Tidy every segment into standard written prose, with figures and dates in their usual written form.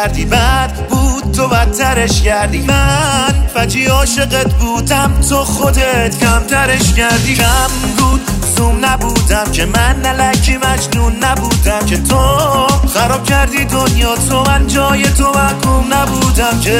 کردی، بد بود تو بدترش کردی. من فجی عاشقت بودم، تو خودت کمترش کردی. کم بود زوم نبودم که من الکی مجنون نبودم که تو خراب کردی دنیا تو، من جای تو محکوم نبودم که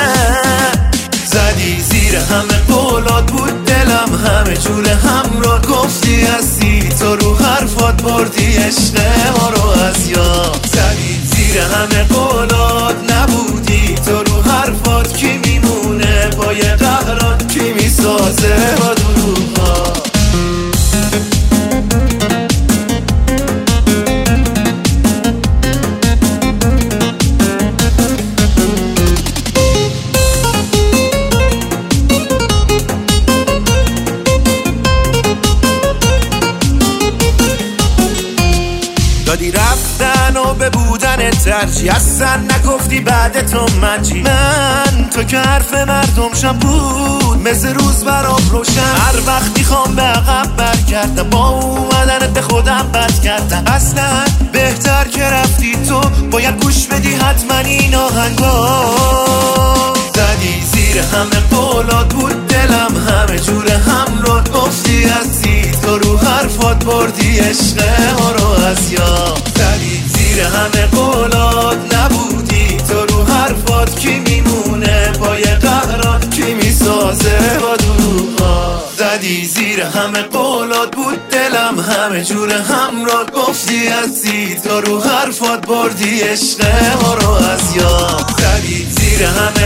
زدی زیر همه قولات بود دلم، همه جور هم را گفتی هستی تو، رو حرفات بردی عشق ما رو از یاد. زدی زیر همه قولات نبودی تو، رو حرفات کی میمونه پای قهران، کی میسازه با دروغا. دادی رفتن و به بودن ترجیح، اصلا نگفتی بعد تو من چی. من تو که حرف مردم شم بود مثل روز برام روشن. هر وقت میخوام به عقب برگردم، با اومدنت به خودم بد کردم. اصلا بهتر که رفتی تو، باید گوش بدی حتما این آهنگا. زدی زیر همه قولات بود دلم، همه جور هم رو گفتی هستی تو، رو حرفات بردی عشق ما رو از یاد. زدی زیر همه قولات نبودی تو، رو حرفات کی میمونه پای قهران، کی میسازه با دروغا. زدی زیر همه قولات بود دلم، همه جور هم را گفتی هستی تو، رو حرفات بردی عشق ما رو از یاد. زدی زیر همه